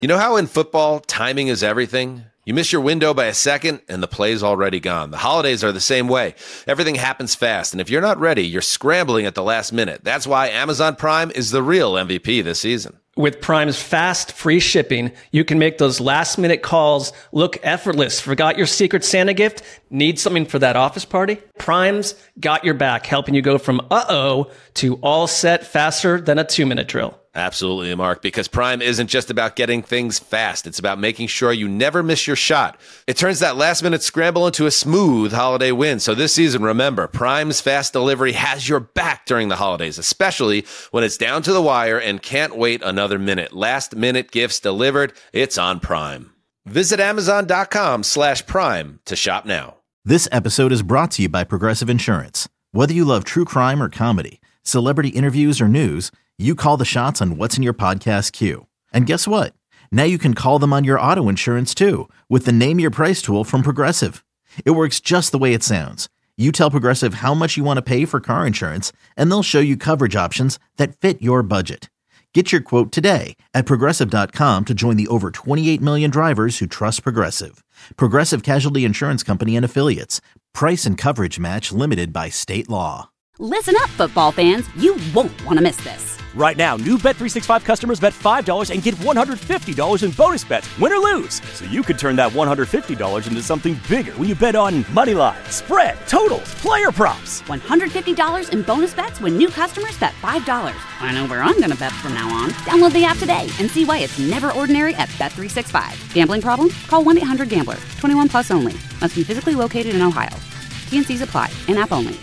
You know how in football, timing is everything? You miss your window by a second, and the play's already gone. The holidays are the same way. Everything happens fast, and if you're not ready, you're scrambling at the last minute. That's why Amazon Prime is the real MVP this season. With Prime's fast, free shipping, you can make those last-minute calls look effortless. Forgot your Secret Santa gift? Need something for that office party? Prime's got your back, helping you go from uh-oh to all set faster than a 2-minute drill. Absolutely, Mark, because Prime isn't just about getting things fast. It's about making sure you never miss your shot. It turns that last-minute scramble into a smooth holiday win. So this season, remember, Prime's fast delivery has your back during the holidays, especially when it's down to the wire and can't wait another minute. Last-minute gifts delivered. It's on Prime. Visit Amazon.com/Prime to shop now. This episode is brought to you by Progressive Insurance. Whether you love true crime or comedy, celebrity interviews or news, you call the shots on what's in your podcast queue. And guess what? Now you can call them on your auto insurance too with the Name Your Price tool from Progressive. It works just the way it sounds. You tell Progressive how much you want to pay for car insurance, and they'll show you coverage options that fit your budget. Get your quote today at Progressive.com to join the over 28 million drivers who trust Progressive. Progressive Casualty Insurance Company and Affiliates. Price and coverage match limited by state law. Listen up, football fans. You won't want to miss this. Right now, new Bet365 customers bet $5 and get $150 in bonus bets, win or lose. So you could turn that $150 into something bigger when you bet on money line, spread, totals, player props. $150 in bonus bets when new customers bet $5. I know where I'm going to bet from now on. Download the app today and see why it's never ordinary at Bet365. Gambling problem? Call 1-800-GAMBLER. 21 plus only. Must be physically located in Ohio. T&Cs apply. In-app only.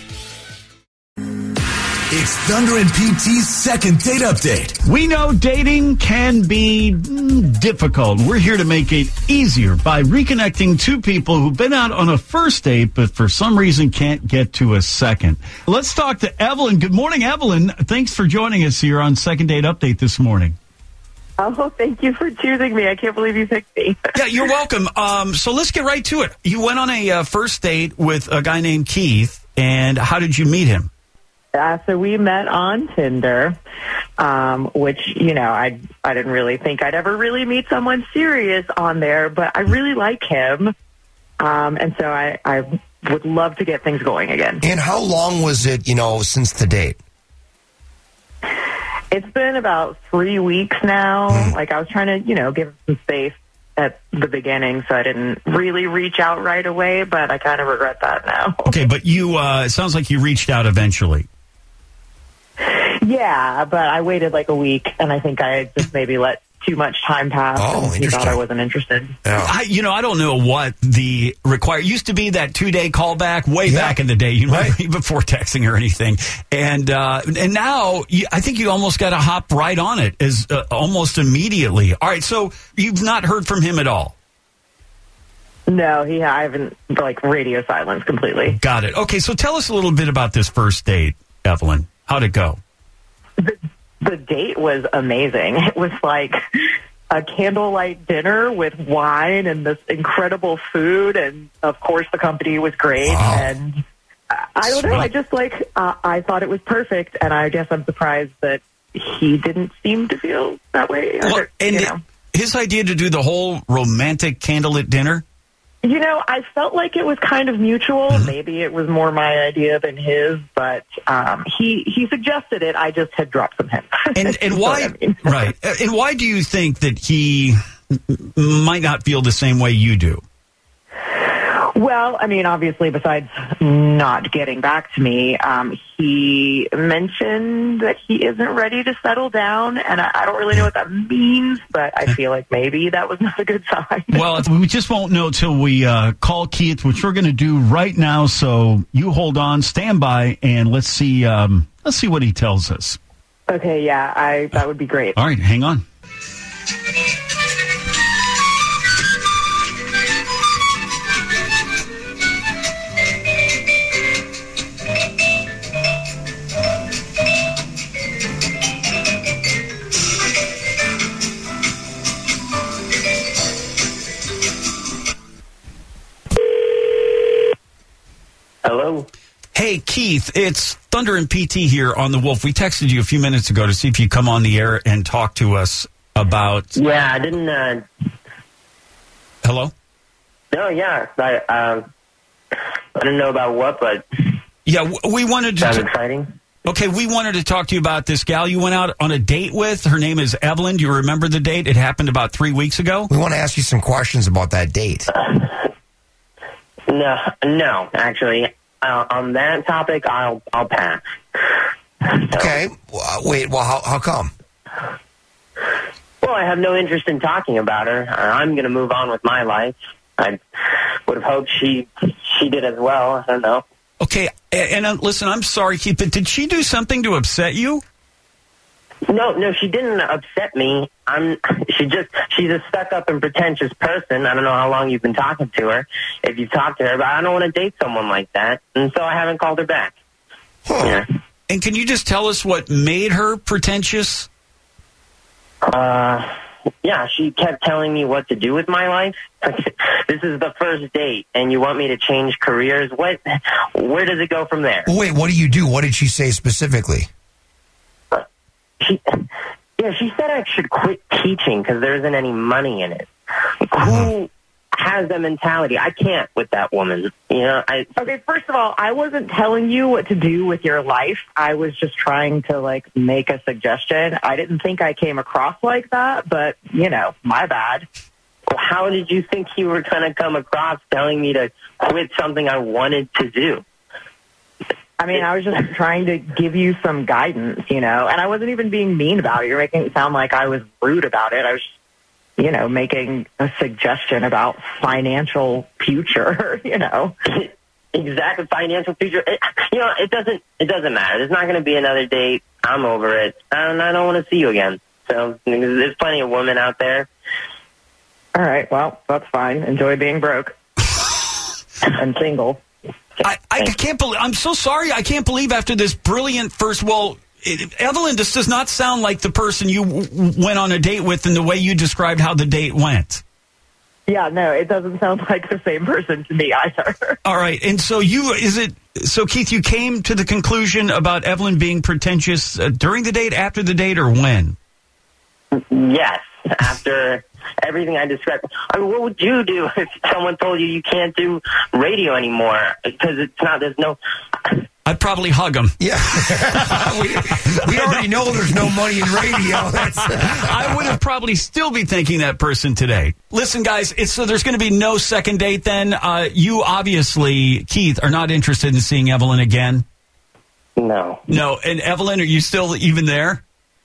It's Thunder and PT's second date update. We know dating can be difficult. We're here to make it easier by reconnecting two people who've been out on a first date, but for some reason can't get to a second. Let's talk to Evelyn. Good morning, Evelyn. Thanks for joining us here on Second Date Update this morning. Oh, thank you for choosing me. I can't believe you picked me. Yeah, you're welcome. So let's get right to it. You went on a first date with a guy named Keith, and how did you meet him? So we met on Tinder, which, you know, I didn't really think I'd ever really meet someone serious on there, but I really like him. And so I would love to get things going again. And how long was it, since the date? It's been about 3 weeks now. Like, I was trying to, give him some space at the beginning, so I didn't really reach out right away, but I kind of regret that now. Okay, but you, it sounds like you reached out eventually. Yeah, but I waited like a week, and I think I just maybe let too much time pass. Oh, and he thought I wasn't interested. Yeah. I don't know what the used to be that 2-day callback way back in the day, before texting or anything. And now I think you almost got to hop right on it as almost immediately. All right, so you've not heard from him at all? No, I haven't, radio silence completely. Got it. Okay, so tell us a little bit about this first date, Evelyn. How'd it go? The date was amazing. It was like a candlelight dinner with wine and this incredible food, and of course the company was great. Wow. And I don't know, I just I thought it was perfect, and I guess I'm surprised that he didn't seem to feel that way. Well, his idea to do the whole romantic candlelit dinner? I felt like it was kind of mutual. Mm-hmm. Maybe it was more my idea than his, but he suggested it. I just had dropped some hints. And why? Right. And why do you think that he might not feel the same way you do? Well, obviously, besides not getting back to me, he mentioned that he isn't ready to settle down, and I don't really know what that means, but I feel like maybe that was not a good sign. Well, we just won't know till we call Keith, which we're going to do right now, so you hold on, stand by, and let's see what he tells us. Okay, yeah, that would be great. All right, hang on. Hello. Hey, Keith, it's Thunder and PT here on The Wolf. We texted you a few minutes ago to see if you come on the air and talk to us. about... Yeah, I didn't... Hello? No, yeah. I didn't know about what, but... Yeah, we wanted to... Sounds exciting. Okay, we wanted to talk to you about this gal you went out on a date with. Her name is Evelyn. Do you remember the date? It happened about 3 weeks ago. We want to ask you some questions about that date. No, actually. On that topic, I'll pass. Okay. Wait, well, how come? Well, I have no interest in talking about her. I'm going to move on with my life. I would have hoped she did as well. I don't know. Okay, and listen, I'm sorry, Keith, but did she do something to upset you? No, she didn't upset me. She's a stuck-up and pretentious person. I don't know how long you've been talking to her, if you've talked to her, but I don't want to date someone like that, and so I haven't called her back. Huh. Yeah. And can you just tell us what made her pretentious? Yeah, she kept telling me what to do with my life. This is the first date, and you want me to change careers? Where does it go from there? Wait, what do you do? What did she say specifically? She said I should quit teaching because there isn't any money in it. Who has that mentality? I can't with that woman. You know. Okay, first of all, I wasn't telling you what to do with your life. I was just trying to, make a suggestion. I didn't think I came across like that, but, my bad. Well, how did you think you were going to come across telling me to quit something I wanted to do? I mean, I was just trying to give you some guidance, and I wasn't even being mean about it. You're making it sound like I was rude about it. I was, making a suggestion about financial future, Exactly, financial future. It doesn't matter. There's not going to be another date. I'm over it. And I don't want to see you again. So there's plenty of women out there. All right, well, that's fine. Enjoy being broke and single. I can't believe. I'm so sorry. I can't believe after this brilliant first. Well, Evelyn, this does not sound like the person you went on a date with in the way you described how the date went. Yeah, no, it doesn't sound like the same person to me either. All right, and so Keith, you came to the conclusion about Evelyn being pretentious during the date, after the date, or when? Yes, after everything I described. I mean, what would you do if someone told you can't do radio anymore because there's no... I'd probably hug him. Yeah. we already know there's no money in radio. I would have probably still be thinking that person today. Listen, guys, so there's going to be no second date then. You obviously, Keith, are not interested in seeing Evelyn again? No. No. And Evelyn, are you still even there?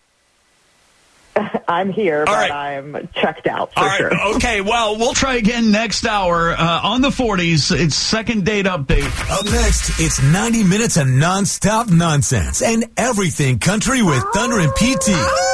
I'm here, but right. I'm checked out for sure. Okay, well, we'll try again next hour. On the 40s, it's second date update. Up next, it's 90 minutes of nonstop nonsense and everything country with Thunder and PT.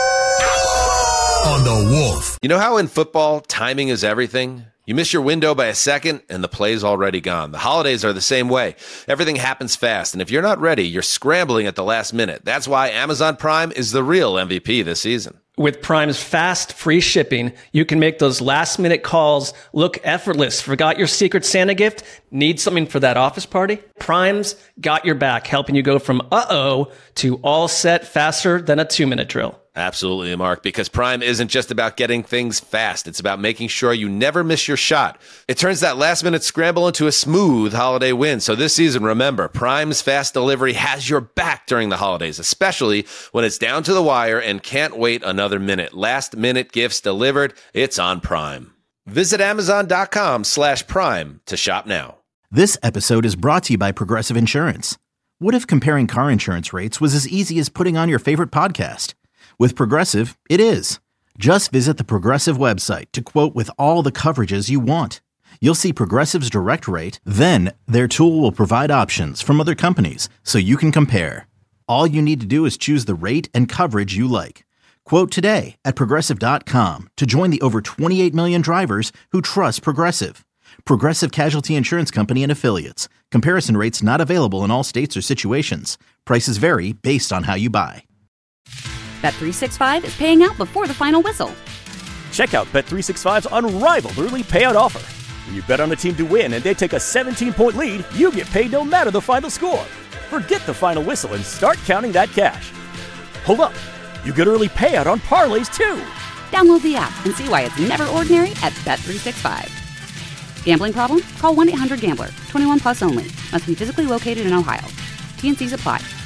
On the Wolf. You know how in football, timing is everything? You miss your window by a second, and the play's already gone. The holidays are the same way. Everything happens fast, and if you're not ready, you're scrambling at the last minute. That's why Amazon Prime is the real MVP this season. With Prime's fast, free shipping, you can make those last-minute calls look effortless. Forgot your Secret Santa gift? Need something for that office party? Prime's got your back, helping you go from uh-oh to all set faster than a 2-minute drill. Absolutely, Mark, because Prime isn't just about getting things fast. It's about making sure you never miss your shot. It turns that last-minute scramble into a smooth holiday win. So this season, remember, Prime's fast delivery has your back during the holidays, especially when it's down to the wire and can't wait another minute. Last-minute gifts delivered, it's on Prime. Visit Amazon.com/Prime to shop now. This episode is brought to you by Progressive Insurance. What if comparing car insurance rates was as easy as putting on your favorite podcast? With Progressive, it is. Just visit the Progressive website to quote with all the coverages you want. You'll see Progressive's direct rate, then their tool will provide options from other companies so you can compare. All you need to do is choose the rate and coverage you like. Quote today at Progressive.com to join the over 28 million drivers who trust Progressive. Progressive Casualty Insurance Company and Affiliates. Comparison rates not available in all states or situations. Prices vary based on how you buy. Bet365 is paying out before the final whistle. Check out Bet365's unrivaled early payout offer. When you bet on a team to win and they take a 17-point lead, you get paid no matter the final score. Forget the final whistle and start counting that cash. Hold up. You get early payout on parlays, too. Download the app and see why it's never ordinary at Bet365. Gambling problem? Call 1-800-GAMBLER. 21 plus only. Must be physically located in Ohio. T&Cs apply.